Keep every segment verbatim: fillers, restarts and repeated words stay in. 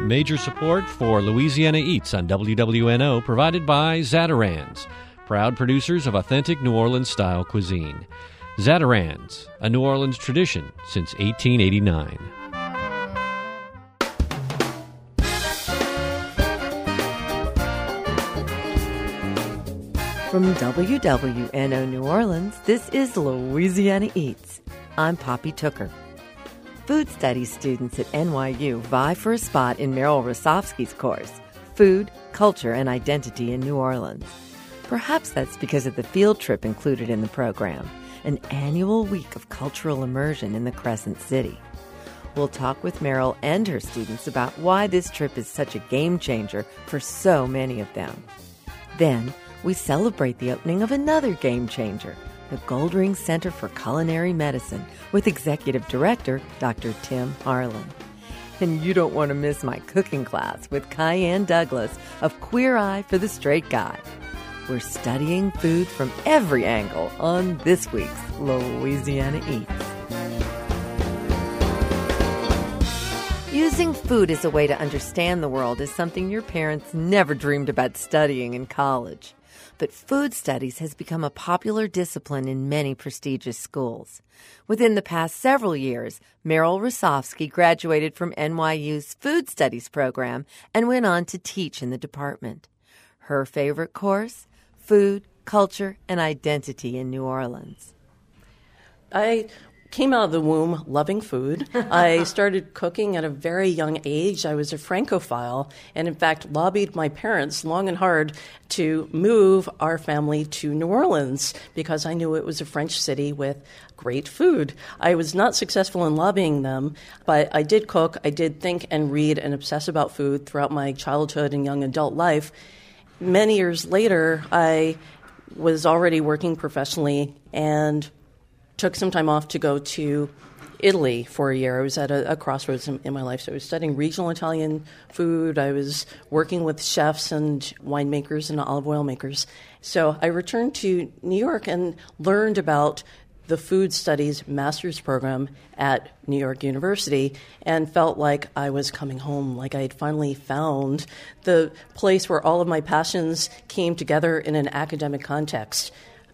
Major support for Louisiana Eats on W W N O provided by Zatarain's, proud producers of authentic New Orleans-style cuisine. Zatarain's, a New Orleans tradition since eighteen eighty-nine. From W W N O New Orleans, this is Louisiana Eats. I'm Poppy Tooker. Food studies students at N Y U vie for a spot in Merrill Rosofsky's course, Food, Culture, and Identity in New Orleans. Perhaps that's because of the field trip included in the program, an annual week of cultural immersion in the Crescent City. We'll talk with Merrill and her students about why this trip is such a game changer for so many of them. Then, we celebrate the opening of another game changer, the Goldring Center for Culinary Medicine, with Executive Director Doctor Tim Harlan. And you don't want to miss my cooking class with Kyanne Douglas of Queer Eye for the Straight Guy. We're studying food from every angle on this week's Louisiana Eats. Using food as a way to understand the world is something your parents never dreamed about studying in college. But food studies has become a popular discipline in many prestigious schools. Within the past several years, Merrill Rosofsky graduated from N Y U's Food Studies program and went on to teach in the department. Her favorite course? Food, Culture, and Identity in New Orleans. I came out of the womb loving food. I started cooking at a very young age. I was a Francophile and, in fact, lobbied my parents long and hard to move our family to New Orleans because I knew it was a French city with great food. I was not successful in lobbying them, but I did cook, I did think and read and obsess about food throughout my childhood and young adult life. Many years later, I was already working professionally and took some time off to go to Italy for a year. I was at a, a crossroads in, in my life. So I was studying regional Italian food. I was working with chefs and winemakers and olive oil makers. So I returned to New York and learned about the Food Studies Master's Program at New York University and felt like I was coming home, like I had finally found the place where all of my passions came together in an academic context.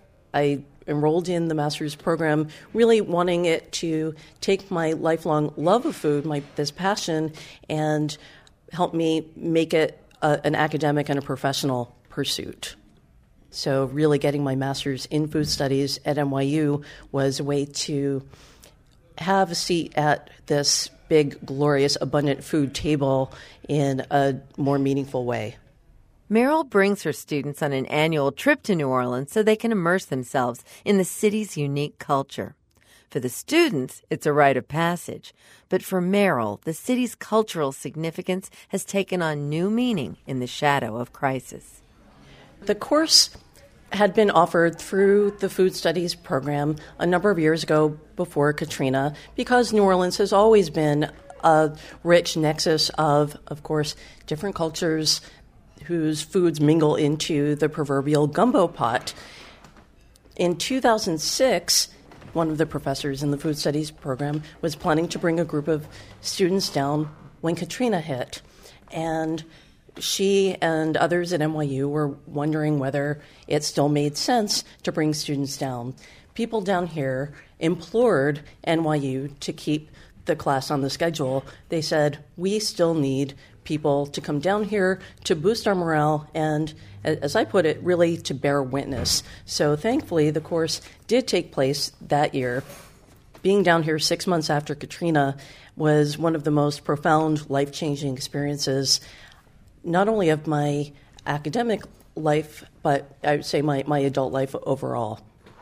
I enrolled in the master's program, really wanting it to take my lifelong love of food, my this passion, and help me make it a, an academic and a professional pursuit. So really getting my master's in food studies at N Y U was a way to have a seat at this big, glorious, abundant food table in a more meaningful way. Merrill brings her students on an annual trip to New Orleans so they can immerse themselves in the city's unique culture. For the students, it's a rite of passage. But for Merrill, the city's cultural significance has taken on new meaning in the shadow of crisis. The course had been offered through the Food Studies program a number of years ago before Katrina because New Orleans has always been a rich nexus of, of course, different cultures whose foods mingle into the proverbial gumbo pot. In two thousand six, one of the professors in the Food Studies program was planning to bring a group of students down when Katrina hit. And she and others at N Y U were wondering whether it still made sense to bring students down. People down here implored N Y U to keep the class on the schedule. They said, we still need people to come down here to boost our morale and, as I put it, really to bear witness. So thankfully, the course did take place that year. Being down here six months after Katrina was one of the most profound, life-changing experiences, not only of my academic life, but I would say my, my adult life overall.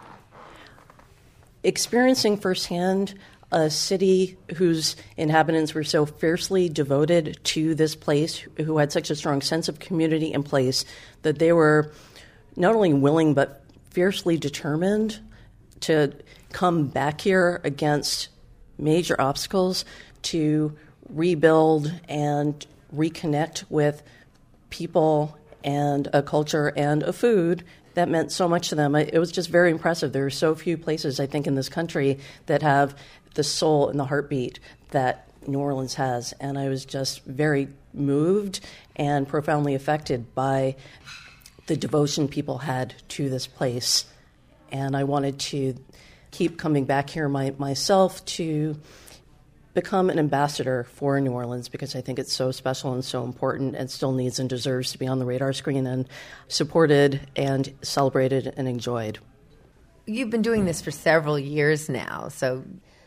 Experiencing firsthand a city whose inhabitants were so fiercely devoted to this place, who had such a strong sense of community in place, that they were not only willing but fiercely determined to come back here against major obstacles to rebuild and reconnect with people and a culture and a food that meant so much to them. It was just very impressive. There are so few places, I think, in this country that have the soul and the heartbeat that New Orleans has. And I was just very moved and profoundly affected by the devotion people had to this place. And I wanted to keep coming back here my, myself to become an ambassador for New Orleans, because I think it's so special and so important and still needs and deserves to be on the radar screen and supported and celebrated and enjoyed. You've been doing this for several years now, so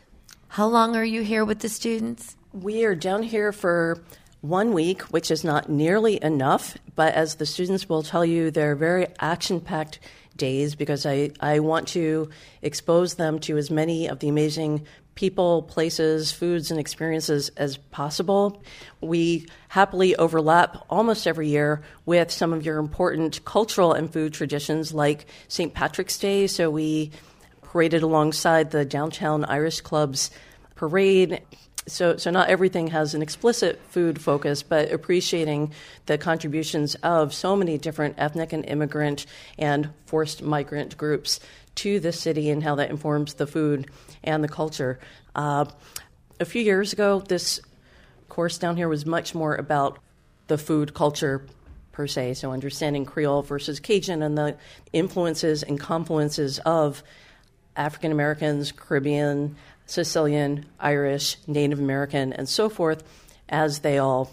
how long are you here with the students? We are down here for one week, which is not nearly enough, but as the students will tell you, they're very action-packed days because I, I want to expose them to as many of the amazing people, places, foods, and experiences as possible. We happily overlap almost every year with some of your important cultural and food traditions like Saint Patrick's Day, so we paraded alongside the Downtown Irish Club's parade. So, so not everything has an explicit food focus, but appreciating the contributions of so many different ethnic and immigrant and forced migrant groups to this city and how that informs the food and the culture. Uh, a few years ago, this course down here was much more about the food culture per se, so understanding Creole versus Cajun and the influences and confluences of African Americans, Caribbean, Sicilian, Irish, Native American, and so forth, as they all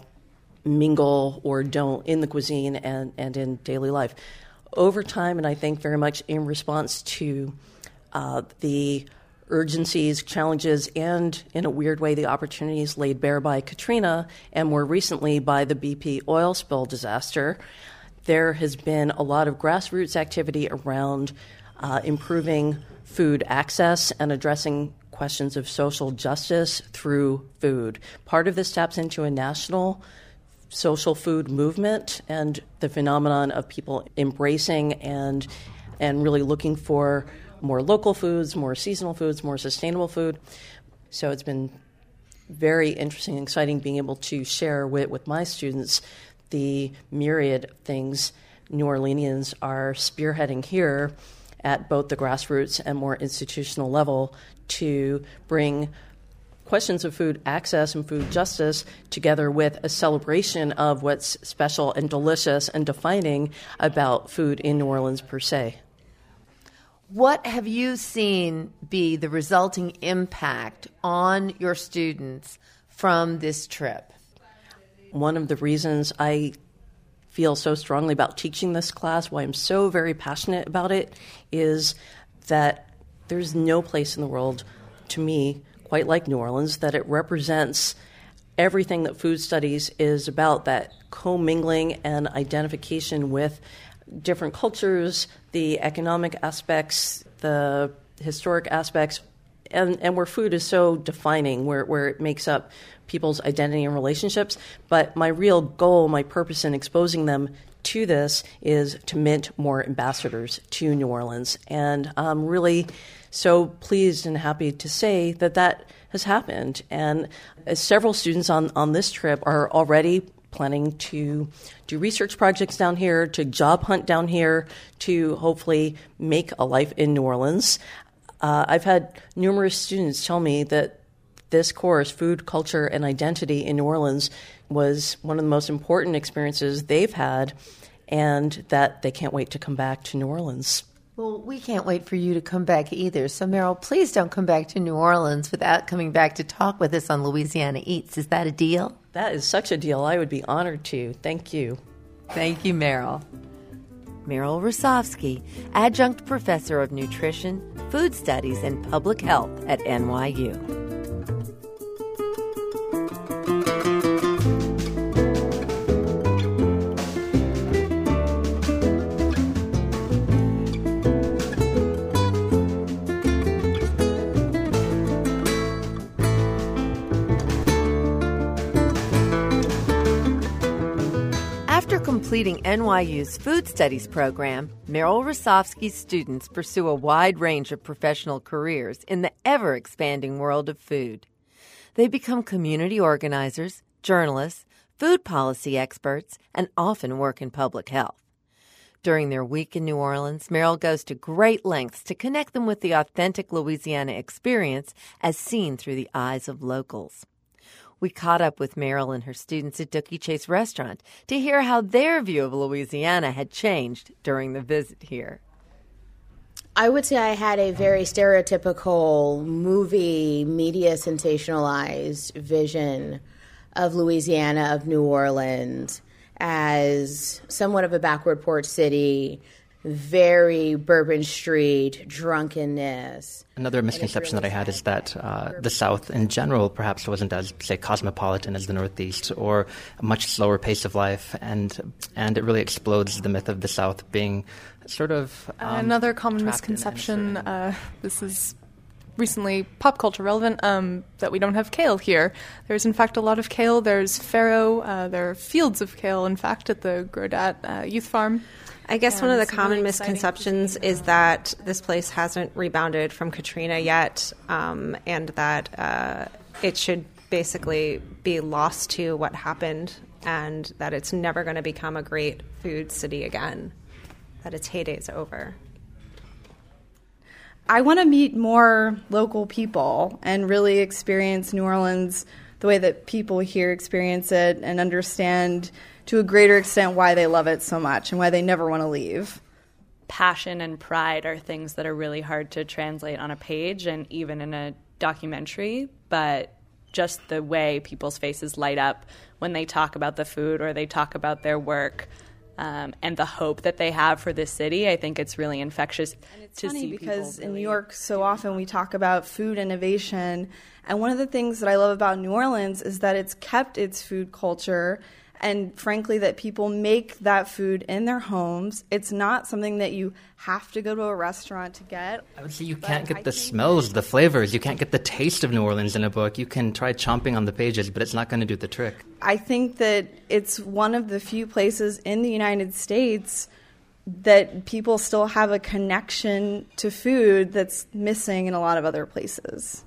mingle or don't in the cuisine and, and in daily life. Over time, and I think very much in response to uh, the urgencies, challenges, and in a weird way, the opportunities laid bare by Katrina, and more recently by the B P oil spill disaster, there has been a lot of grassroots activity around uh, improving food access and addressing questions of social justice through food. Part of this taps into a national social food movement and the phenomenon of people embracing and and really looking for more local foods, more seasonal foods, more sustainable food. So it's been very interesting and exciting being able to share with, with my students the myriad of things New Orleanians are spearheading here at both the grassroots and more institutional level to bring questions of food access and food justice together with a celebration of what's special and delicious and defining about food in New Orleans per se. What have you seen be the resulting impact on your students from this trip? One of the reasons I feel so strongly about teaching this class, why I'm so very passionate about it, is that there's no place in the world, to me, quite like New Orleans, that it represents everything that food studies is about, that commingling and identification with different cultures, the economic aspects, the historic aspects, and, and where food is so defining, where, where it makes up people's identity and relationships. But my real goal, my purpose in exposing them to this is to mint more ambassadors to New Orleans. And I'm really so pleased and happy to say that that has happened. And uh, several students on, on this trip are already planning to do research projects down here, to job hunt down here, to hopefully make a life in New Orleans. Uh, I've had numerous students tell me that this course, Food, Culture, and Identity in New Orleans, was one of the most important experiences they've had, and that they can't wait to come back to New Orleans. Well, we can't wait for you to come back either. So, Meryl, please don't come back to New Orleans without coming back to talk with us on Louisiana Eats. Is that a deal? That is such a deal. I would be honored to. Thank you. Thank you, Meryl. Meryl Rosofsky, Adjunct Professor of Nutrition, Food Studies, and Public Health at N Y U. Completing N Y U's Food Studies program, Meryl Rosofsky's students pursue a wide range of professional careers in the ever-expanding world of food. They become community organizers, journalists, food policy experts, and often work in public health. During their week in New Orleans, Meryl goes to great lengths to connect them with the authentic Louisiana experience as seen through the eyes of locals. We caught up with Meryl and her students at Dooky Chase Restaurant to hear how their view of Louisiana had changed during the visit here. I would say I had a very stereotypical movie, media sensationalized vision of Louisiana, of New Orleans, as somewhat of a backward port city, very Bourbon Street, drunkenness. Another misconception that I had is that uh, the South in general perhaps wasn't as, say, cosmopolitan as the Northeast, or a much slower pace of life, and and it really explodes the myth of the South being sort of um, Another common misconception, uh, this is recently pop culture relevant, um, that we don't have kale here. There's in fact a lot of kale. There's farro, uh, there are fields of kale, in fact, at the Grodat uh, Youth Farm. I guess And one of the some common really misconceptions exciting is that this place hasn't rebounded from Katrina yet, um, and that uh, it should basically be lost to what happened, and that it's never going to become a great food city again, that its heyday's over. I want to meet more local people and really experience New Orleans the way that people here experience it, and understand to a greater extent why they love it so much and why they never want to leave. Passion and pride are things that are really hard to translate on a page and even in a documentary, but just the way people's faces light up when they talk about the food or they talk about their work, um, and the hope that they have for this city, I think it's really infectious. And it's to funny see because people in really... New York so often we talk about food innovation, and one of the things that I love about New Orleans is that it's kept its food culture, and frankly that people make that food in their homes. It's not something that you have to go to a restaurant to get. I would say you can't get the smells, the flavors. You can't get the taste of New Orleans in a book. You can try chomping on the pages, but it's not going to do the trick. I think that it's one of the few places in the United States that people still have a connection to food that's missing in a lot of other places.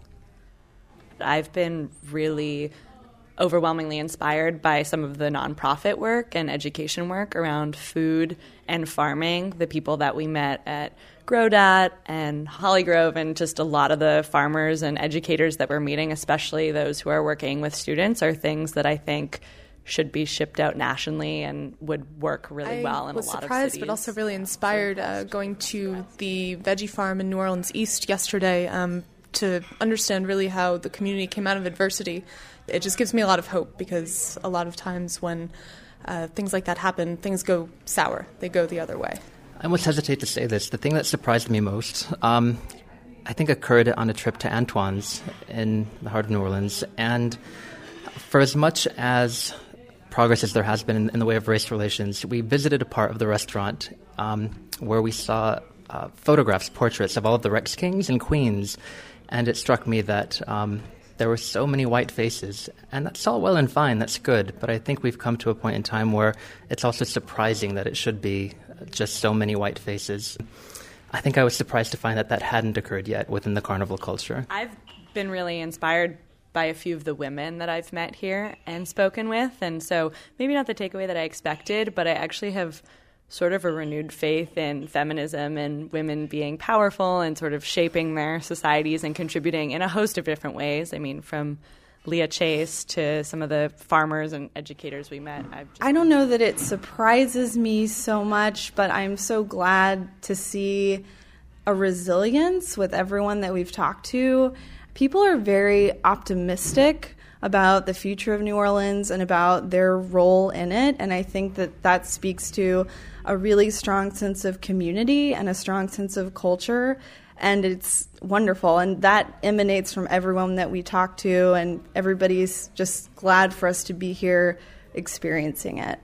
I've been really overwhelmingly inspired by some of the nonprofit work and education work around food and farming. The people that we met at Grodat and Hollygrove, and just a lot of the farmers and educators that we're meeting, especially those who are working with students, are things that I think should be shipped out nationally and would work really I well in a lot of cities. I was surprised, but also really inspired uh, going to the veggie farm in New Orleans East yesterday um, to understand really how the community came out of adversity. It just gives me a lot of hope, because a lot of times when uh, things like that happen, things go sour. They go the other way. I almost hesitate to say this. The thing that surprised me most, um, I think occurred on a trip to Antoine's in the heart of New Orleans. And for as much as progress as there has been in, in the way of race relations, we visited a part of the restaurant um, where we saw uh, photographs, portraits of all of the Rex kings and queens. And it struck me that um, there were so many white faces, and that's all well and fine, that's good, but I think we've come to a point in time where it's also surprising that it should be just so many white faces. I think I was surprised to find that that hadn't occurred yet within the carnival culture. I've been really inspired by a few of the women that I've met here and spoken with, and so maybe not the takeaway that I expected, but I actually have sort of a renewed faith in feminism and women being powerful and sort of shaping their societies and contributing in a host of different ways. I mean, from Leah Chase to some of the farmers and educators we met. I've just I don't know that it surprises me so much, but I'm so glad to see a resilience with everyone that we've talked to. People are very optimistic about the future of New Orleans and about their role in it, and I think that that speaks to a really strong sense of community and a strong sense of culture, and it's wonderful, and that emanates from everyone that we talk to, and everybody's just glad for us to be here experiencing it.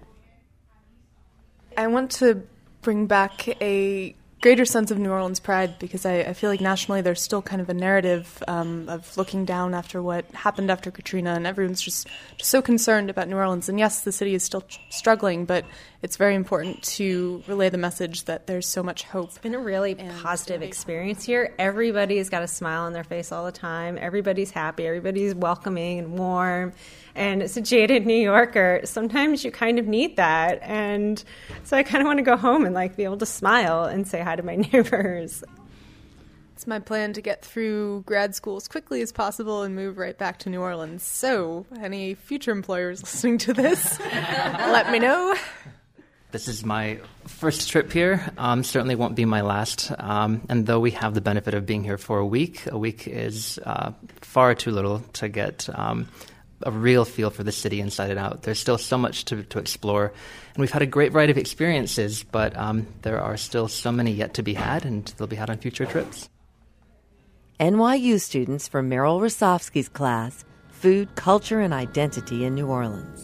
I want to bring back a greater sense of New Orleans pride, because I, I feel like nationally there's still kind of a narrative um, of looking down after what happened after Katrina, and everyone's just, just so concerned about New Orleans. And yes, the city is still tr- struggling, but it's very important to relay the message that there's so much hope. It's been a really and positive experience here. Everybody's got a smile on their face all the time. Everybody's happy. Everybody's welcoming and warm. And as a jaded New Yorker, sometimes you kind of need that. And so I kind of want to go home and like be able to smile and say hi to my neighbors. It's my plan to get through grad school as quickly as possible and move right back to New Orleans. So, any future employers listening to this, let me know. This is my first trip here. Um, certainly won't be my last. Um, and though we have the benefit of being here for a week, a week is uh, far too little to get um, a real feel for the city inside and out. There's still so much to, to explore. And we've had a great variety of experiences, but um, there are still so many yet to be had, and they'll be had on future trips. N Y U students from Meryl Rosofsky's class, Food, Culture, and Identity in New Orleans.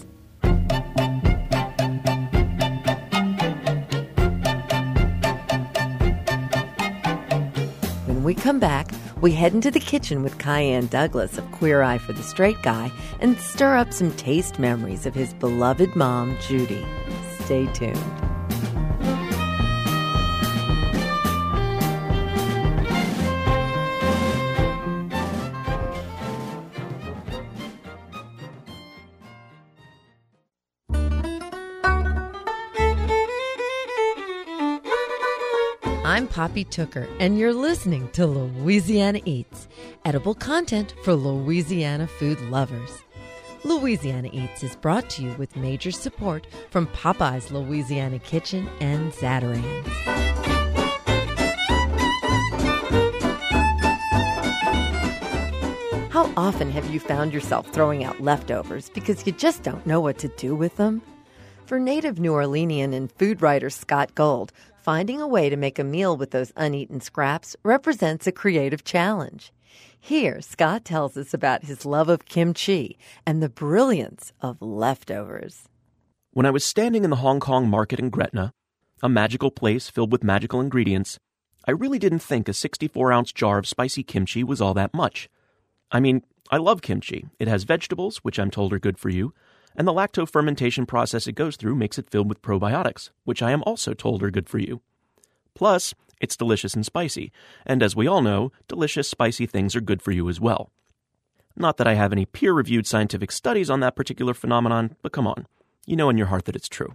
When we come back, we head into the kitchen with Kyan Douglas of Queer Eye for the Straight Guy and stir up some taste memories of his beloved mom, Judy. Stay tuned. I'm Poppy Tooker, and you're listening to Louisiana Eats, edible content for Louisiana food lovers. Louisiana Eats is brought to you with major support from Popeye's Louisiana Kitchen and Zatarain's. How often have you found yourself throwing out leftovers because you just don't know what to do with them? For native New Orleanian and food writer Scott Gold, finding a way to make a meal with those uneaten scraps represents a creative challenge. Here, Scott tells us about his love of kimchi and the brilliance of leftovers. When I was standing in the Hong Kong market in Gretna, a magical place filled with magical ingredients, I really didn't think a sixty-four ounce jar of spicy kimchi was all that much. I mean, I love kimchi. It has vegetables, which I'm told are good for you, and the lacto-fermentation process it goes through makes it filled with probiotics, which I am also told are good for you. Plus, it's delicious and spicy, and as we all know, delicious, spicy things are good for you as well. Not that I have any peer-reviewed scientific studies on that particular phenomenon, but come on, you know in your heart that it's true.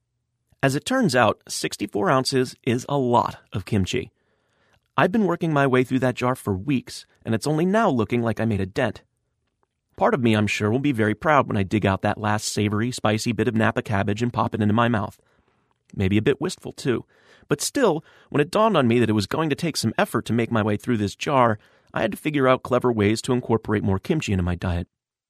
As it turns out, sixty-four ounces is a lot of kimchi. I've been working my way through that jar for weeks, and it's only now looking like I made a dent. Part of me, I'm sure, will be very proud when I dig out that last savory, spicy bit of Napa cabbage and pop it into my mouth. Maybe a bit wistful, too. But still, when it dawned on me that it was going to take some effort to make my way through this jar, I had to figure out clever ways to incorporate more kimchi into my diet.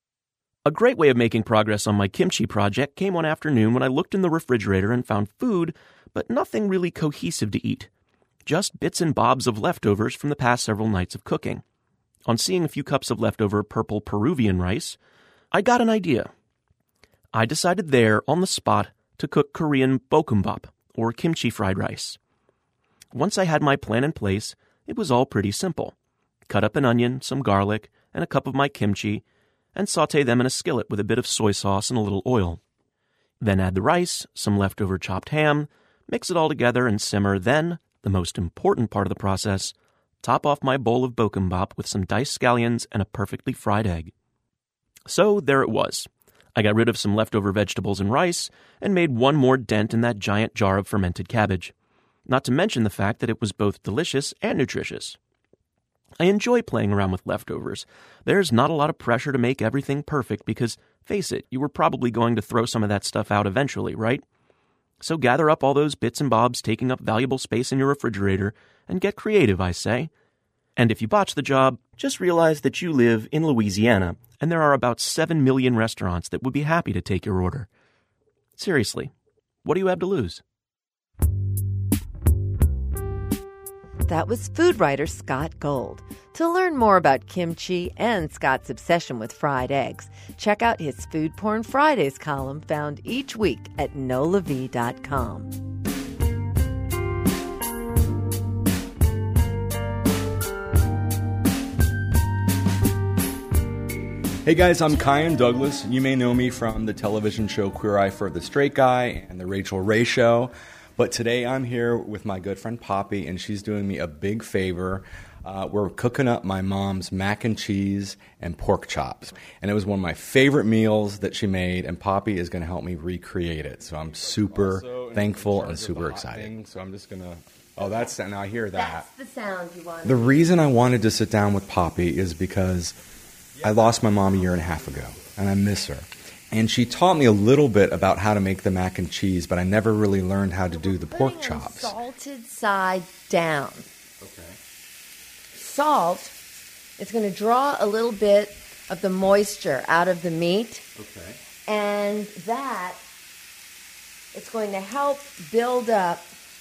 A great way of making progress on my kimchi project came one afternoon when I looked in the refrigerator and found food, but nothing really cohesive to eat. Just bits and bobs of leftovers from the past several nights of cooking. On seeing a few cups of leftover purple Peruvian rice, I got an idea. I decided there, on the spot, to cook Korean bokkeumbap, or kimchi fried rice. Once I had my plan in place, it was all pretty simple. Cut up an onion, some garlic, and a cup of my kimchi, and saute them in a skillet with a bit of soy sauce and a little oil. Then add the rice, some leftover chopped ham, mix it all together and simmer. Then, the most important part of the process, top off my bowl of bokkeumbap with some diced scallions and a perfectly fried egg. So there it was. I got rid of some leftover vegetables and rice and made one more dent in that giant jar of fermented cabbage. Not to mention the fact that it was both delicious and nutritious. I enjoy playing around with leftovers. There's not a lot of pressure to make everything perfect because, face it, you were probably going to throw some of that stuff out eventually, right? So gather up all those bits and bobs taking up valuable space in your refrigerator and get creative, I say. And if you botch the job, just realize that you live in Louisiana and there are about seven million restaurants that would be happy to take your order. Seriously, what do you have to lose? That was food writer Scott Gold. To learn more about kimchi and Scott's obsession with fried eggs, check out his Food Porn Fridays column found each week at nola v dot com. Hey guys, I'm Kyan Douglas. You may know me from the television show Queer Eye for the Straight Guy and the Rachel Ray Show. But today I'm here with my good friend Poppy, and she's doing me a big favor. Uh, we're cooking up my mom's mac and cheese and pork chops. And it was one of my favorite meals that she made, and Poppy is going to help me recreate it. So I'm super also, thankful and super excited. Thing, so I'm just going to Oh, that's now I hear that. That's the sound you want. The reason I wanted to sit down with Poppy is because I lost my mom a year and a half ago, and I miss her. And she taught me a little bit about how to make the mac and cheese, but I never really learned how to do the pork chops. Salted side down. Okay. Salt is going to draw a little bit of the moisture out of the meat. Okay. And that it's going to help build up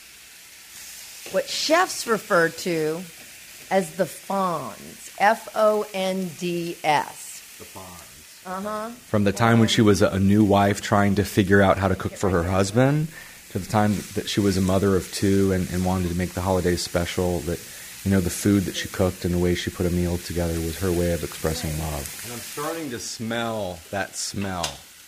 what chefs refer to as the fonds. F O N D S. The fonds. Uh-huh. From the time when she was a new wife trying to figure out how to cook for her husband to the time that she was a mother of two and, and wanted to make the holidays special, that, you know, the food that she cooked and the way she put a meal together was her way of expressing love. And I'm starting to smell that smell.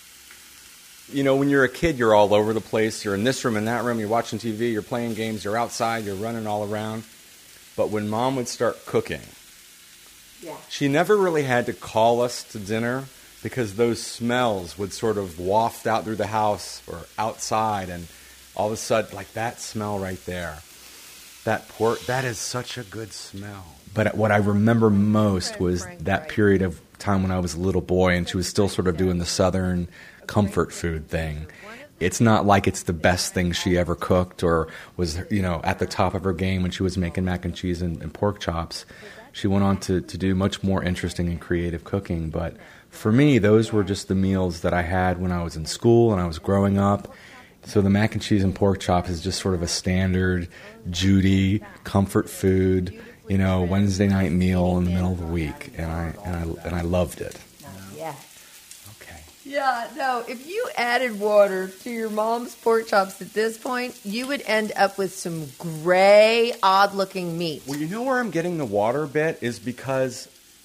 You know, when you're a kid, you're all over the place. You're in this room, in that room. You're watching T V. You're playing games. You're outside. You're running all around. But when Mom would start cooking, yeah. she never really had to call us to dinner because those smells would sort of waft out through the house or outside, and all of a sudden, like that smell right there, that pork, that is such a good smell. But what I remember most was that period of time when I was a little boy and she was still sort of doing the Southern comfort food thing. It's not like it's the best thing she ever cooked or was, you know, at the top of her game when she was making mac and cheese and, and pork chops. She went on to, to do much more interesting and creative cooking. But for me, those were just the meals that I had when I was in school and I was growing up. So the mac and cheese and pork chops is just sort of a standard Judy comfort food, you know, Wednesday night meal in the middle of the week, and I and I and I loved it. Yeah. Okay. Yeah, no, if you added water to your mom's pork chops at this point, you would end up with some gray, odd-looking meat. Well, you know where I'm getting the water bit is because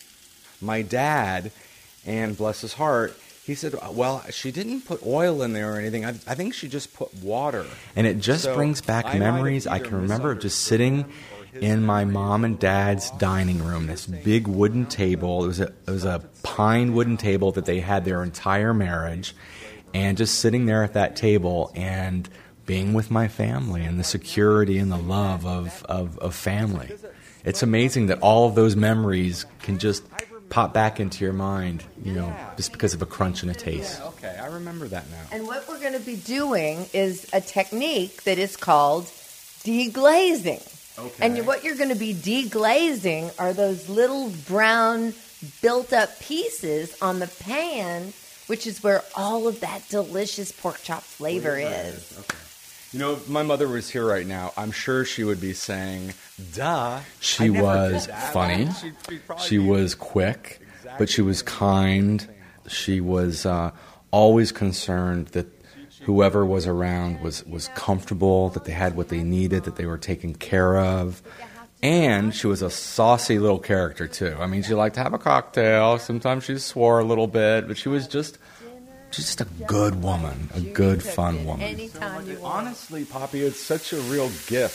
my dad, and bless his heart, he said, well, she didn't put oil in there or anything. I, I think she just put water. And it just so brings back I memories. I can remember just sitting in my mom and dad's dining room, this big wooden table. It was a, it was a pine wooden table that they had their entire marriage. And just sitting there at that table and being with my family and the security and the love of, of, of family. It's amazing that all of those memories can just pop back into your mind, you know, just because of a crunch and a taste. Yeah, okay, I remember that now. And what we're going to be doing is a technique that is called deglazing. Okay. And what you're going to be deglazing are those little brown built-up pieces on the pan, which is where all of that delicious pork chop flavor is. Okay. You know, if my mother was here right now, I'm sure she would be saying, duh. She was funny. She was quick, but she was kind. She was uh, always concerned that whoever was around was, was comfortable, that they had what they needed, that they were taken care of. And she was a saucy little character, too. I mean, she liked to have a cocktail. Sometimes she swore a little bit, but she was just... She's just a good woman, a good, fun woman. Anytime you want. Honestly, Poppy, it's such a real gift.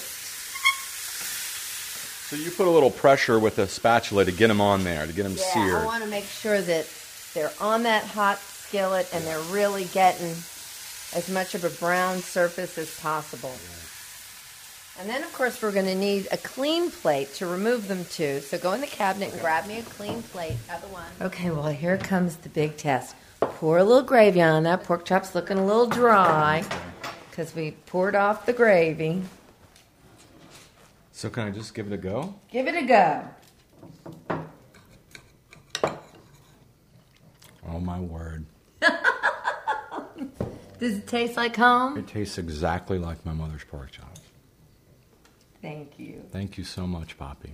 So you put a little pressure with a spatula to get them on there, to get them yeah, seared. I want to make sure that they're on that hot skillet and they're really getting as much of a brown surface as possible. And then, of course, we're going to need a clean plate to remove them to. So go in the cabinet and grab me a clean plate. Other one. Okay, well, here comes the big test. Pour a little gravy on that. Pork chop's looking a little dry because we poured off the gravy. So can I just give it a go? Give it a go. Oh, my word. Does it taste like home? It tastes exactly like my mother's pork chops. Thank you. Thank you so much, Poppy.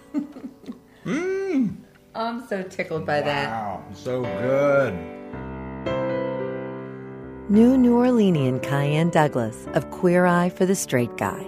Mmm. I'm so tickled by wow, that. Wow, so good. New New Orleanian Kyan Douglas of Queer Eye for the Straight Guy.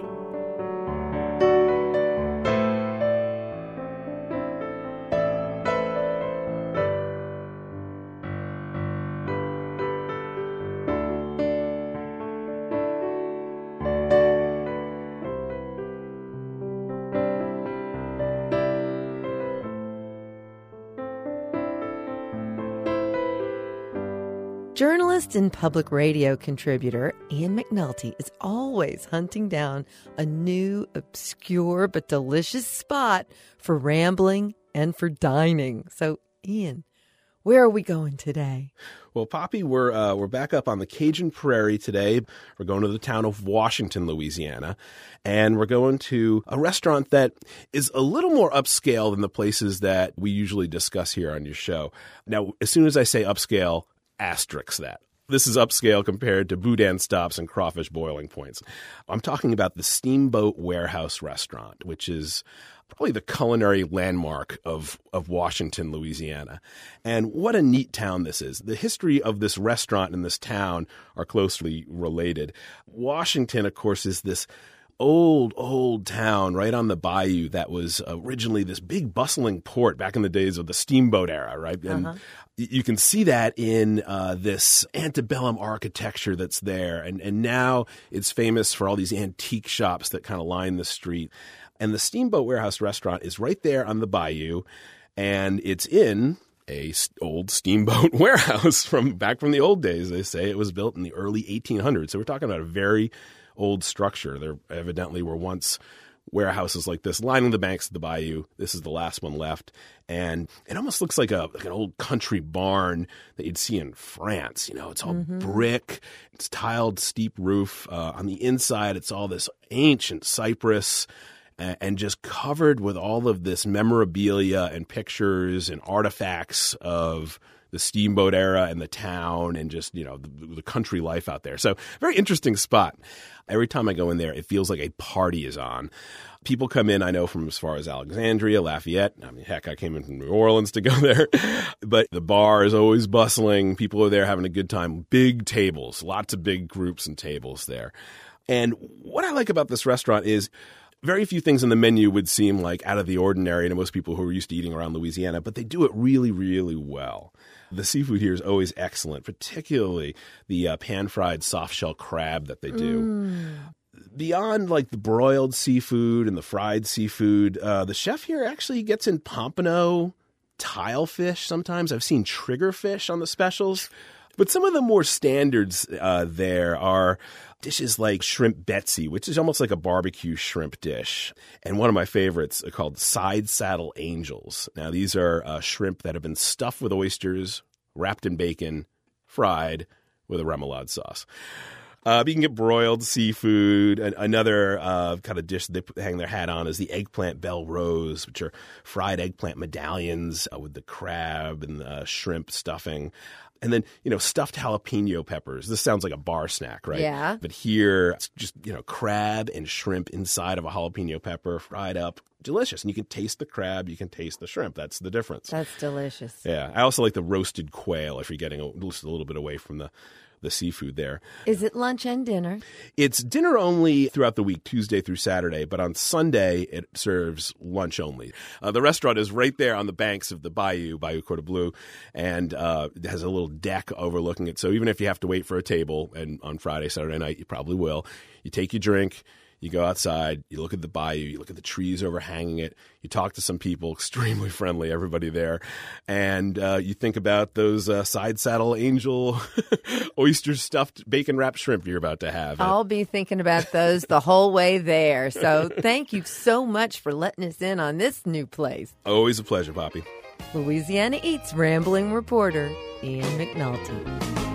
Journalist and public radio contributor Ian McNulty is always hunting down a new, obscure, but delicious spot for rambling and for dining. So, Ian, where are we going today? Well, Poppy, we're uh, we're back up on the Cajun Prairie today. We're going to the town of Washington, Louisiana, and we're going to a restaurant that is a little more upscale than the places that we usually discuss here on your show. Now, as soon as I say upscale, asterisk that. This is upscale compared to boudin stops and crawfish boiling points. I'm talking about the Steamboat Warehouse Restaurant, which is probably the culinary landmark of, of Washington, Louisiana. And what a neat town this is. The history of this restaurant and this town are closely related. Washington, of course, is this old, old town right on the bayou that was originally this big bustling port back in the days of the steamboat era, right? And Uh-huh. you can see that in uh, this antebellum architecture that's there. And, and now it's famous for all these antique shops that kind of line the street. And the Steamboat Warehouse Restaurant is right there on the bayou, and it's in a s- old steamboat warehouse from back from the old days. They say it was built in the early eighteen hundreds. So we're talking about a very old structure. There evidently were once warehouses like this lining the banks of the bayou. This is the last one left. And it almost looks like a like an old country barn that you'd see in France. You know, it's all Mhm. brick. It's tiled, steep roof. Uh, on the inside, it's all this ancient cypress a- and just covered with all of this memorabilia and pictures and artifacts of the steamboat era and the town and just, you know, the, the country life out there. So very interesting spot. Every time I go in there, it feels like a party is on. People come in, I know, from as far as Alexandria, Lafayette. I mean, heck, I came in from New Orleans to go there. But the bar is always bustling. People are there having a good time. Big tables, lots of big groups and tables there. And what I like about this restaurant is very few things on the menu would seem like out of the ordinary to most people who are used to eating around Louisiana, but they do it really, really well. The seafood here is always excellent, particularly the uh, pan-fried soft-shell crab that they do. Mm. Beyond like the broiled seafood and the fried seafood, uh, the chef here actually gets in pompano, tilefish sometimes. I've seen triggerfish on the specials. But some of the more standards uh, there are dishes like shrimp Betsy, which is almost like a barbecue shrimp dish. And one of my favorites are called side saddle angels. Now, these are uh, shrimp that have been stuffed with oysters, wrapped in bacon, fried with a remoulade sauce. Uh, you can get broiled seafood. And another uh, kind of dish they hang their hat on is the eggplant belle rose, which are fried eggplant medallions uh, with the crab and the shrimp stuffing. And then, you know, stuffed jalapeno peppers. This sounds like a bar snack, right? Yeah. But here, it's just, you know, crab and shrimp inside of a jalapeno pepper, fried up. Delicious. And you can taste the crab. You can taste the shrimp. That's the difference. That's delicious. Yeah. I also like the roasted quail if you're getting a, just a little bit away from the, the seafood there. Is it lunch and dinner? It's dinner only throughout the week, Tuesday through Saturday, but on Sunday it serves lunch only. Uh, the restaurant is right there on the banks of the bayou, Bayou Cordon Bleu, and uh, it has a little deck overlooking it. So even if you have to wait for a table, and on Friday, Saturday night, you probably will, you take your drink, you go outside, you look at the bayou, you look at the trees overhanging it, you talk to some people, extremely friendly, everybody there, and uh, you think about those uh, side saddle angel oyster stuffed bacon wrapped shrimp you're about to have. I'll be thinking about those the whole way there. So thank you so much for letting us in on this new place. Always a pleasure, Poppy. Louisiana Eats rambling reporter Ian McNulty.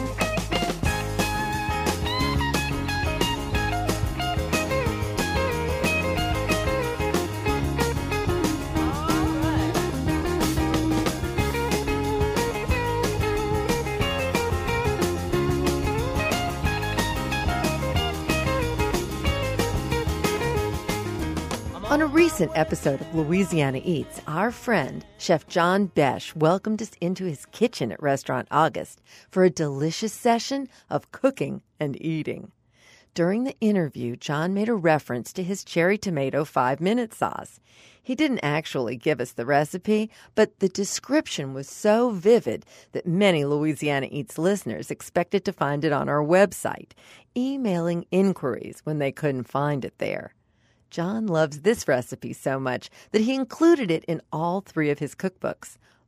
On a recent episode of Louisiana Eats, our friend, Chef John Besh, welcomed us into his kitchen at Restaurant August for a delicious session of cooking and eating. During the interview, John made a reference to his cherry tomato five-minute sauce. He didn't actually give us the recipe, but the description was so vivid that many Louisiana Eats listeners expected to find it on our website, emailing inquiries when they couldn't find it there. John loves this recipe so much that he included it in all three of his cookbooks.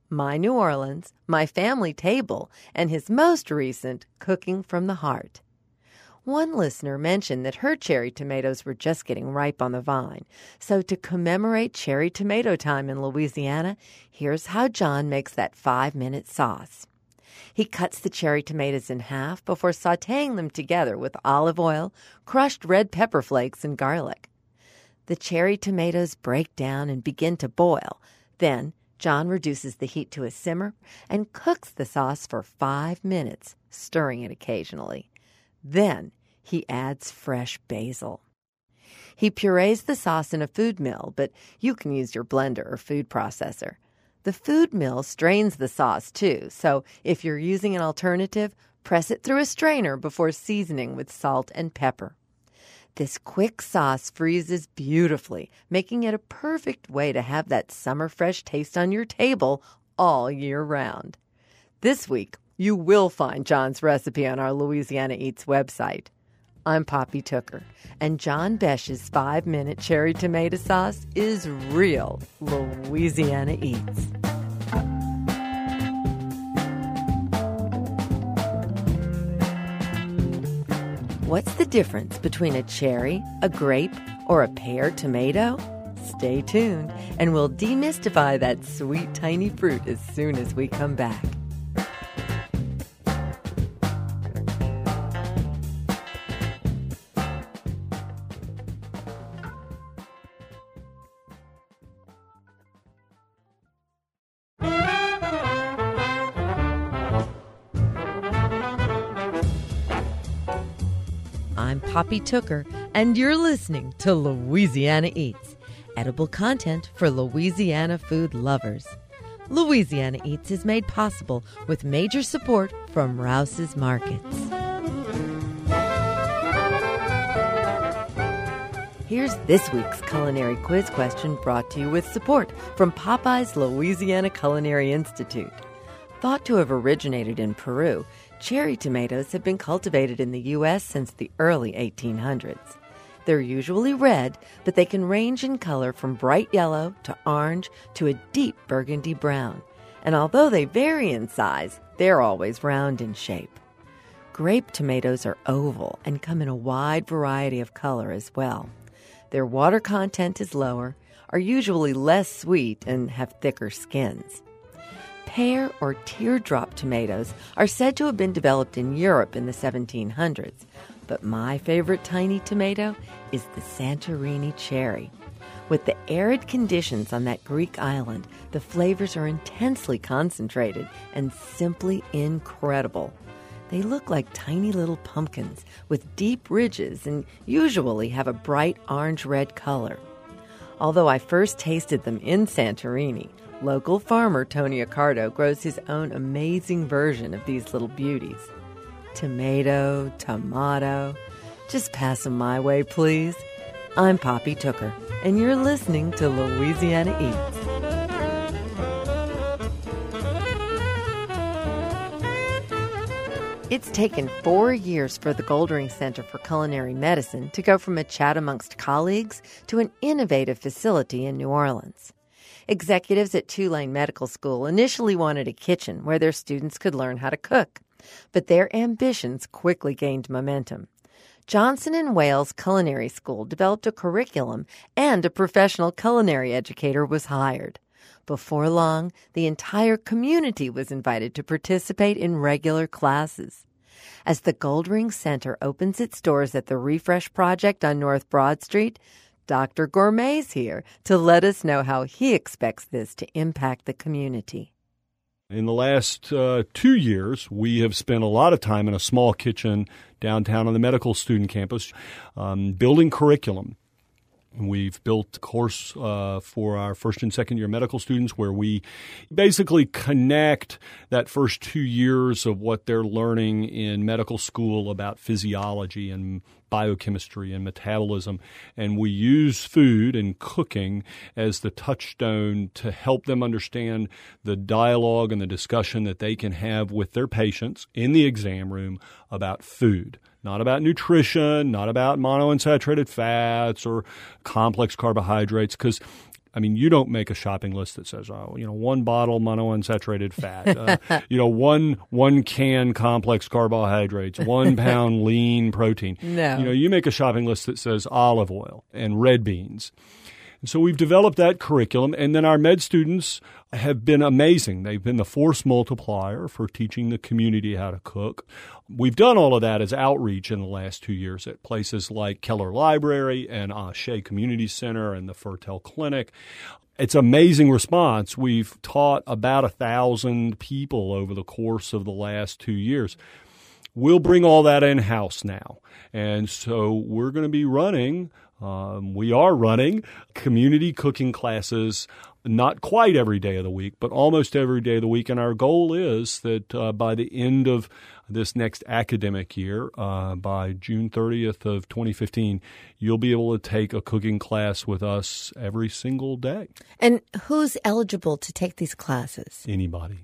My New Orleans, My Family Table, and his most recent, Cooking from the Heart. One listener mentioned that her cherry tomatoes were just getting ripe on the vine. So to commemorate cherry tomato time in Louisiana, here's how John makes that five-minute sauce. He cuts the cherry tomatoes in half before sautéing them together with olive oil, crushed red pepper flakes, and garlic. The cherry tomatoes break down and begin to boil. Then John reduces the heat to a simmer and cooks the sauce for five minutes, stirring it occasionally. Then he adds fresh basil. He purees the sauce in a food mill, but you can use your blender or food processor. The food mill strains the sauce too, so if you're using an alternative, press it through a strainer before seasoning with salt and pepper. This quick sauce freezes beautifully, making it a perfect way to have that summer fresh taste on your table all year round. This week, you will find John's recipe on our Louisiana Eats website. I'm Poppy Tooker, and John Besch's five-minute cherry tomato sauce is real Louisiana Eats. What's the difference between a cherry, a grape, or a pear tomato? Stay tuned, and we'll demystify that sweet, tiny fruit as soon as we come back. I'm Poppy Tooker, and you're listening to Louisiana Eats, edible content for Louisiana food lovers. Louisiana Eats is made possible with major support from Rouse's Markets. Here's this week's culinary quiz question brought to you with support from Popeye's Louisiana Culinary Institute. Thought to have originated in Peru, cherry tomatoes have been cultivated in the U S since the early eighteen hundreds. They're usually red, but they can range in color from bright yellow to orange to a deep burgundy brown. And although they vary in size, they're always round in shape. Grape tomatoes are oval and come in a wide variety of color as well. Their water content is lower, are usually less sweet, and have thicker skins. Pear or teardrop tomatoes are said to have been developed in Europe in the seventeen hundreds, but my favorite tiny tomato is the Santorini cherry. With the arid conditions on that Greek island, the flavors are intensely concentrated and simply incredible. They look like tiny little pumpkins with deep ridges and usually have a bright orange-red color. Although I first tasted them in Santorini, local farmer Tony Accardo grows his own amazing version of these little beauties. Tomato, tomato, just pass them my way, please. I'm Poppy Tooker, and you're listening to Louisiana Eats. It's taken four years for the Goldring Center for Culinary Medicine to go from a chat amongst colleagues to an innovative facility in New Orleans. Executives at Tulane Medical School initially wanted a kitchen where their students could learn how to cook, but their ambitions quickly gained momentum. Johnson and Wales Culinary School developed a curriculum, and a professional culinary educator was hired. Before long, the entire community was invited to participate in regular classes. As the Goldring Center opens its doors at the Refresh Project on North Broad Street, Doctor Gourmet's here to let us know how he expects this to impact the community. In the last uh, two years, we have spent a lot of time in a small kitchen downtown on the medical student campus um, building curriculum. We've built a course uh, for our first and second year medical students where we basically connect that first two years of what they're learning in medical school about physiology and biochemistry and metabolism. And we use food and cooking as the touchstone to help them understand the dialogue and the discussion that they can have with their patients in the exam room about food. Not about nutrition, not about monounsaturated fats or complex carbohydrates, because I mean, you don't make a shopping list that says, oh, you know, one bottle monounsaturated fat, uh, you know, one one can complex carbohydrates, one pound lean protein. No. You know, you make a shopping list that says olive oil and red beans. And so we've developed that curriculum, and then our med students have been amazing. They've been the force multiplier for teaching the community how to cook. We've done all of that as outreach in the last two years at places like Keller Library and uh, Shea Community Center and the Fertel Clinic. It's amazing response. We've taught about a thousand people over the course of the last two years. We'll bring all that in-house now. And so we're going to be running Um, we are running community cooking classes, not quite every day of the week, but almost every day of the week. And our goal is that uh, by the end of this next academic year, uh, by June thirtieth of twenty fifteen, you'll be able to take a cooking class with us every single day. And who's eligible to take these classes? Anybody.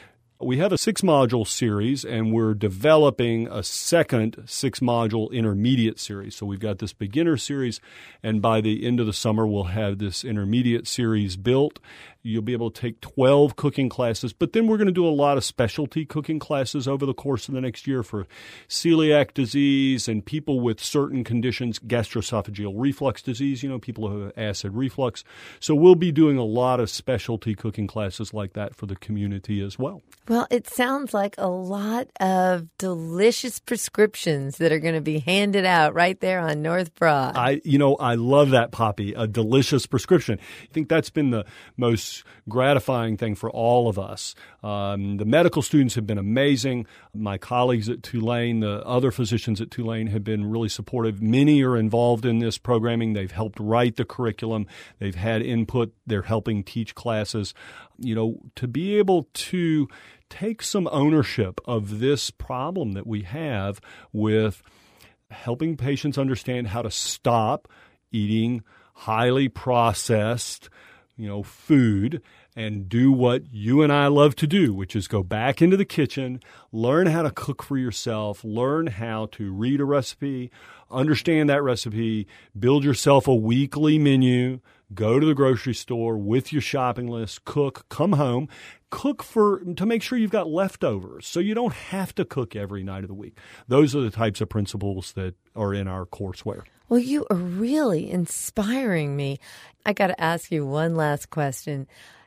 We have a six-module series, and we're developing a second six-module intermediate series. So we've got this beginner series, and by the end of the summer, we'll have this intermediate series built. You'll be able to take twelve cooking classes, but then we're going to do a lot of specialty cooking classes over the course of the next year for celiac disease and people with certain conditions, gastroesophageal reflux disease, you know, people who have acid reflux. So we'll be doing a lot of specialty cooking classes like that for the community as well. Well, it sounds like a lot of delicious prescriptions that are going to be handed out right there on North Broad. I, you know, I love that, Poppy, a delicious prescription. I think that's been the most gratifying thing for all of us. Um, the medical students have been amazing. My colleagues at Tulane, the other physicians at Tulane have been really supportive. Many are involved in this programming. They've helped write the curriculum. They've had input. They're helping teach classes. You know, to be able to take some ownership of this problem that we have with helping patients understand how to stop eating highly processed, you know, food and do what you and I love to do, which is go back into the kitchen, learn how to cook for yourself, learn how to read a recipe, understand that recipe, build yourself a weekly menu, go to the grocery store with your shopping list, cook, come home, cook for to make sure you've got leftovers so you don't have to cook every night of the week. Those are the types of principles that are in our courseware. Well, you are really inspiring me. I got to ask you one last question.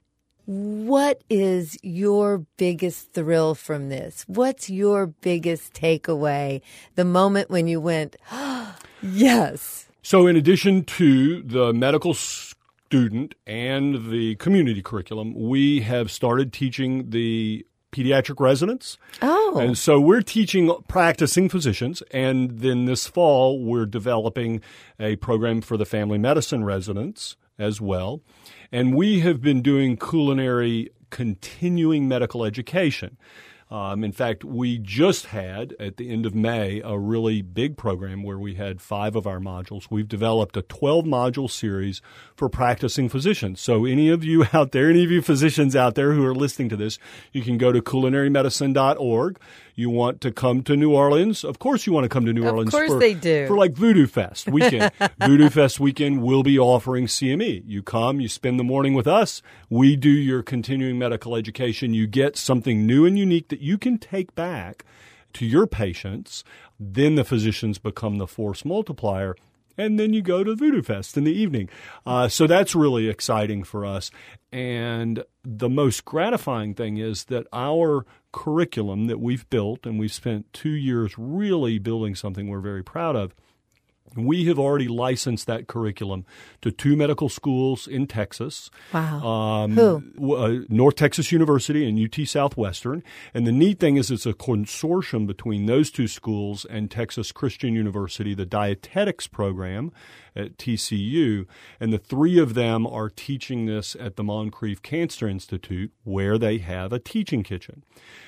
What is your biggest thrill from this? What's your biggest takeaway? The moment when you went, oh, yes. So in addition to the medical student and the community curriculum, we have started teaching the pediatric residents. Oh. And so we're teaching practicing physicians, and then this fall we're developing a program for the family medicine residents as well. And we have been doing culinary continuing medical education. Um, in fact, we just had, at the end of May, a really big program where we had five of our modules. We've developed a twelve-module series for practicing physicians. So any of you out there, any of you physicians out there who are listening to this, you can go to culinary medicine dot org. You want to come to New Orleans? Of course you want to come to New of Orleans. Of course for, they do. For like Voodoo Fest weekend. Voodoo Fest weekend, we'll be offering C M E. You come, you spend the morning with us. We do your continuing medical education. You get something new and unique that you can take back to your patients. Then the physicians become the force multiplier. And then you go to Voodoo Fest in the evening. Uh, so that's really exciting for us. And the most gratifying thing is that our curriculum that we've built, and we've spent two years really building something we're very proud of, we have already licensed that curriculum to two medical schools in Texas. Wow. Um, Who? Uh, North Texas University and U T Southwestern. And the neat thing is it's a consortium between those two schools and Texas Christian University, the dietetics program at T C U. And the three of them are teaching this at the Moncrief Cancer Institute, where they have a teaching kitchen.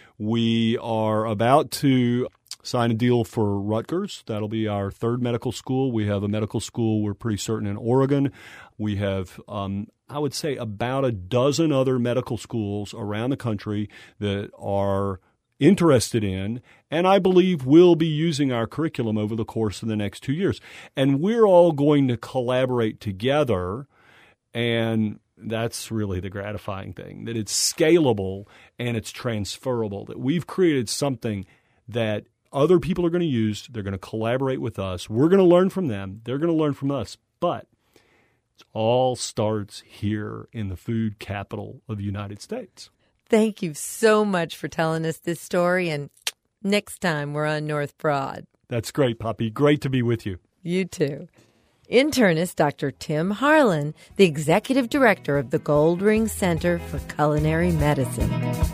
We are about to sign a deal for Rutgers. That'll be our third medical school. We have a medical school, we're pretty certain, in Oregon. We have, um, I would say, about a dozen other medical schools around the country that are interested in, and I believe will be using our curriculum over the course of the next two years. And we're all going to collaborate together And that's really the gratifying thing, that it's scalable and it's transferable, that we've created something that other people are going to use. They're going to collaborate with us. We're going to learn from them. They're going to learn from us. But it all starts here in the food capital of the United States. Thank you so much for telling us this story. And next time we're on North Broad. That's great, Poppy. Great to be with you. You too. Internist Doctor Tim Harlan, the Executive Director of the Goldring Center for Culinary Medicine.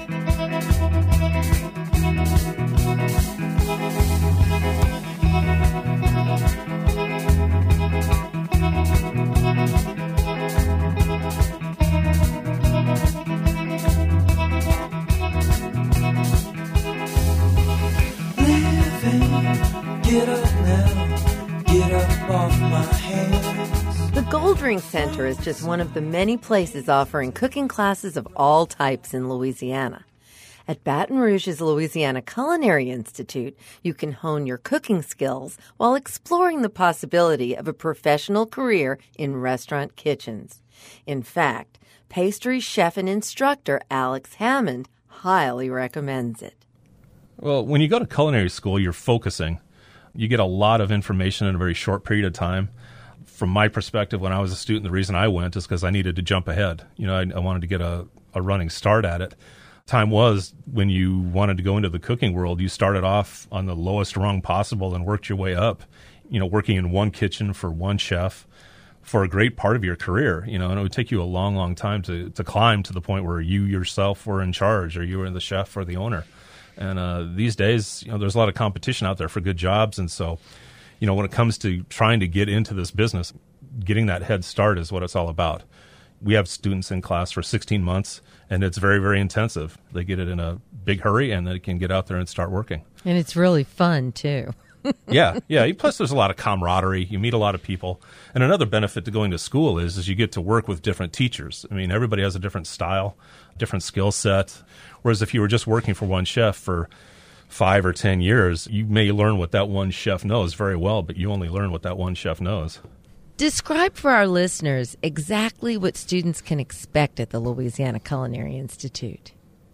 Get up now, get up off my hands. The Goldring Center is just one of the many places offering cooking classes of all types in Louisiana. At Baton Rouge's Louisiana Culinary Institute, you can hone your cooking skills while exploring the possibility of a professional career in restaurant kitchens. In fact, pastry chef and instructor Alex Hammond highly recommends it. Well, when you go to culinary school, you're focusing. You get a lot of information in a very short period of time. From my perspective, when I was a student, the reason I went is because I needed to jump ahead. You know, I, I wanted to get a, a running start at it. Time was when you wanted to go into the cooking world, you started off on the lowest rung possible and worked your way up, you know, working in one kitchen for one chef for a great part of your career, you know, and it would take you a long, long time to, to climb to the point where you yourself were in charge or you were the chef or the owner. And uh, these days, you know, there's a lot of competition out there for good jobs. And so, you know, when it comes to trying to get into this business, getting that head start is what it's all about. We have students in class for sixteen months, and it's very, very intensive. They get it in a big hurry, and they can get out there and start working. And it's really fun, too. yeah, yeah. Plus, there's a lot of camaraderie. You meet a lot of people. And another benefit to going to school is, is you get to work with different teachers. I mean, everybody has a different style, different skill set. Whereas if you were just working for one chef for five or ten years, you may learn what that one chef knows very well, but you only learn what that one chef knows. Describe for our listeners exactly what students can expect at the Louisiana Culinary Institute.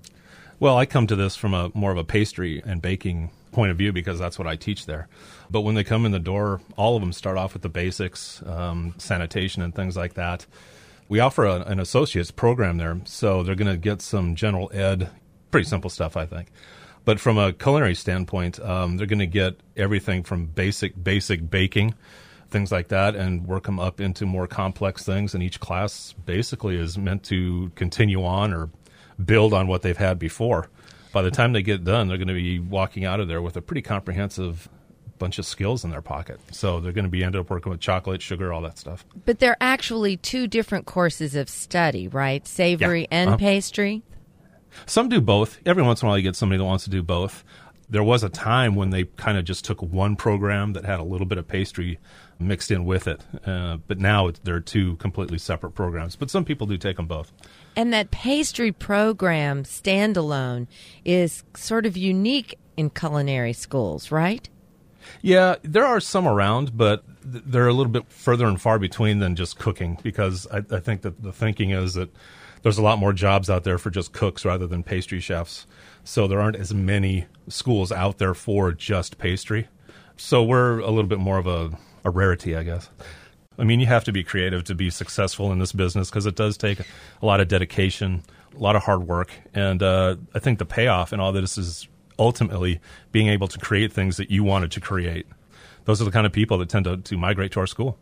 Well, I come to this from a more of a pastry and baking point of view because that's what I teach there. But when they come in the door, all of them start off with the basics, um, sanitation and things like that. We offer a, an associate's program there, so they're going to get some general ed, pretty simple stuff, I think. But from a culinary standpoint, um, they're going to get everything from basic, basic baking, things like that, and work them up into more complex things. And each class basically is meant to continue on or build on what they've had before. By the time they get done, they're going to be walking out of there with a pretty comprehensive bunch of skills in their pocket. So they're going to be end up working with chocolate, sugar, all that stuff. But they're actually two different courses of study, right? Savory yeah. and uh-huh. pastry? Some do both. Every once in a while you get somebody that wants to do both. There was a time when they kind of just took one program that had a little bit of pastry mixed in with it. Uh, but now it's, they're two completely separate programs. But some people do take them both. And that pastry program, standalone, is sort of unique in culinary schools, right? Yeah, there are some around, but th- they're a little bit further and far between than just cooking, because I, I think that the thinking is that there's a lot more jobs out there for just cooks rather than pastry chefs. So there aren't as many schools out there for just pastry. So we're a little bit more of a, a rarity, I guess. I mean, you have to be creative to be successful in this business because it does take a lot of dedication, a lot of hard work. And uh, I think the payoff in all this is ultimately being able to create things that you wanted to create. Those are the kind of people that tend to, to migrate to our school.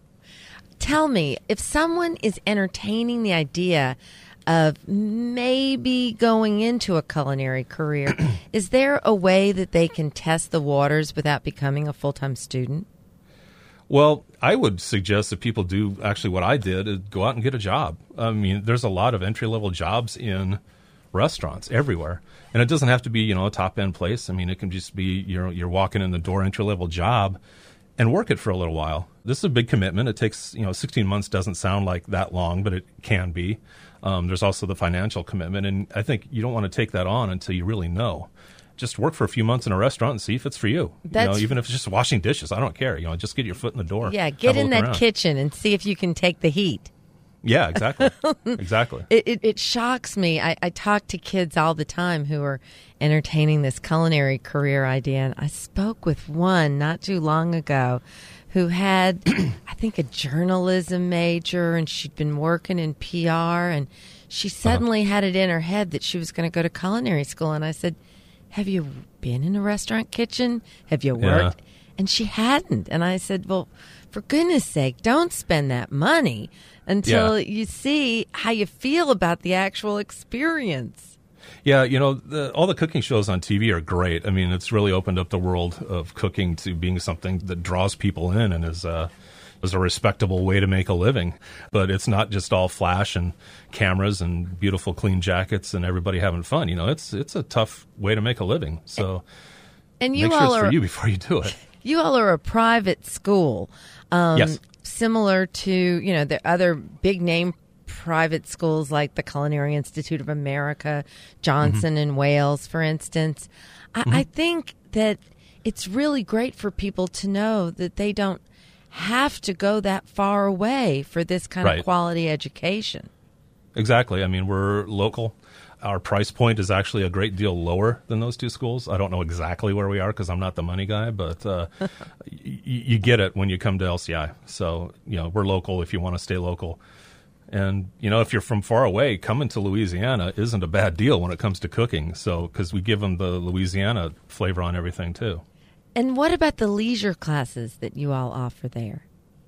Tell me, if someone is entertaining the idea of maybe going into a culinary career, is there a way that they can test the waters without becoming a full-time student? Well, I would suggest that people do actually what I did, is go out and get a job. I mean, there's a lot of entry-level jobs in restaurants everywhere. And it doesn't have to be, you know, a top-end place. I mean, it can just be, you know, you're walking in the door, entry-level job, and work it for a little while. This is a big commitment. It takes, you know, sixteen months doesn't sound like that long, but it can be. Um, there's also the financial commitment, and I think you don't want to take that on until you really know. Just work for a few months in a restaurant and see if it's for you. That's, you know, even if it's just washing dishes, I don't care. You know, just get your foot in the door. Yeah, get in that around. kitchen and see if you can take the heat. Yeah, exactly. Exactly. It, it, it shocks me. I, I talk to kids all the time who are entertaining this culinary career idea, and I spoke with one not too long ago who had, I think, a journalism major, and she'd been working in P R, and she suddenly uh-huh. had it in her head that she was going to go to culinary school. And I said, have you been in a restaurant kitchen? Have you worked? Yeah. And she hadn't. And I said, well, for goodness sake, don't spend that money until yeah. you see how you feel about the actual experience. Yeah, you know, the, all the cooking shows on T V are great. I mean, it's really opened up the world of cooking to being something that draws people in and is uh, is a respectable way to make a living. But it's not just all flash and cameras and beautiful, clean jackets and everybody having fun. You know, it's it's a tough way to make a living. So and you make sure all it's are, for you before you do it. You all are a private school. Um, yes. Similar to, you know, the other big name private schools like the Culinary Institute of America, Johnson mm-hmm. and Wales, for instance. I, mm-hmm. I think that it's really great for people to know that they don't have to go that far away for this kind right. of quality education. Exactly. I mean, we're local. Our price point is actually a great deal lower than those two schools. I don't know exactly where we are because I'm not the money guy, but uh, y- you get it when you come to L C I. So, you know, we're local if you want to stay local. And, you know, if you're from far away, coming to Louisiana isn't a bad deal when it comes to cooking. So, because we give them the Louisiana flavor on everything, too. And what about the leisure classes that you all offer there?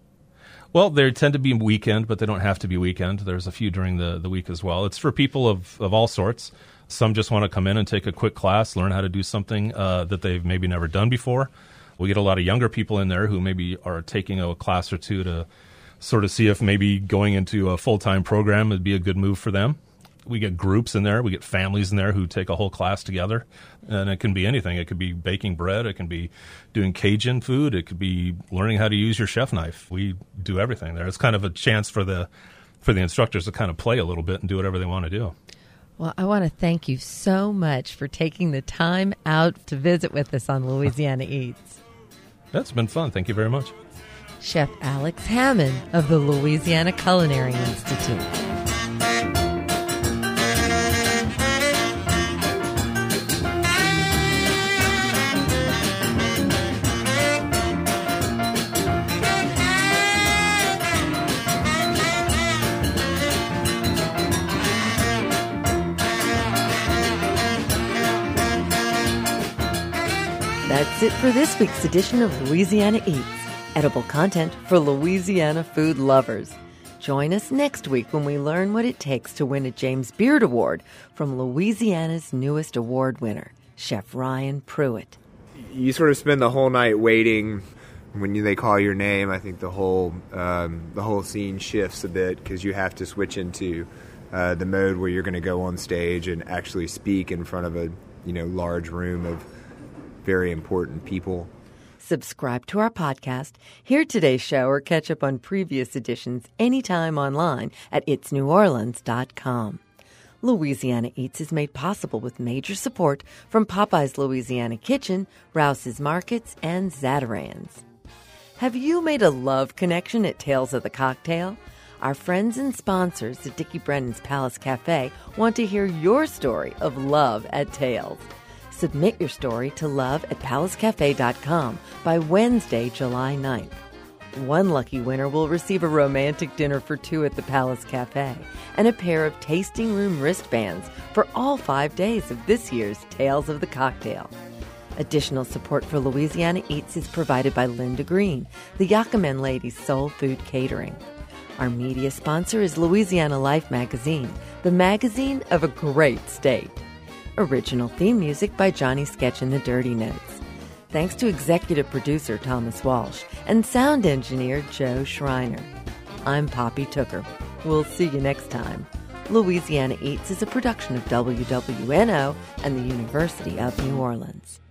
Well, they tend to be weekend, but they don't have to be weekend. There's a few during the, the week as well. It's for people of, of all sorts. Some just want to come in and take a quick class, learn how to do something uh, that they've maybe never done before. We get a lot of younger people in there who maybe are taking a class or two to sort of see if maybe going into a full-time program would be a good move for them. We get groups in there. We get families in there who take a whole class together. And it can be anything. It could be baking bread. It can be doing Cajun food. It could be learning how to use your chef knife. We do everything there. It's kind of a chance for the for the instructors to kind of play a little bit and do whatever they want to do. Well, I want to thank you so much for taking the time out to visit with us on Louisiana Eats. That's been fun. Thank you very much. Chef Alex Hammond of the Louisiana Culinary Institute. That's it for this week's edition of Louisiana Eats, edible content for Louisiana food lovers. Join us next week when we learn what it takes to win a James Beard Award from Louisiana's newest award winner, Chef Ryan Pruitt. You sort of spend the whole night waiting. When you, they call your name, I think the whole um, the whole scene shifts a bit because you have to switch into uh, the mode where you're going to go on stage and actually speak in front of a you know large room of very important people. Subscribe to our podcast, hear today's show, or catch up on previous editions anytime online at its new orleans dot com. Louisiana Eats is made possible with major support from Popeye's Louisiana Kitchen, Rouse's Markets, and Zatarain's. Have you made a love connection at Tales of the Cocktail? Our friends and sponsors at Dickie Brennan's Palace Cafe want to hear your story of love at Tales. Submit your story to love at palace cafe dot com by Wednesday, July ninth. One lucky winner will receive a romantic dinner for two at the Palace Cafe and a pair of tasting room wristbands for all five days of this year's Tales of the Cocktail. Additional support for Louisiana Eats is provided by Linda Green, the Yucca Ladies Soul Food Catering. Our media sponsor is Louisiana Life Magazine, the magazine of a great state. Original theme music by Johnny Sketch and the Dirty Notes. Thanks to executive producer Thomas Walsh and sound engineer Joe Schreiner. I'm Poppy Tooker. We'll see you next time. Louisiana Eats is a production of W W N O and the University of New Orleans.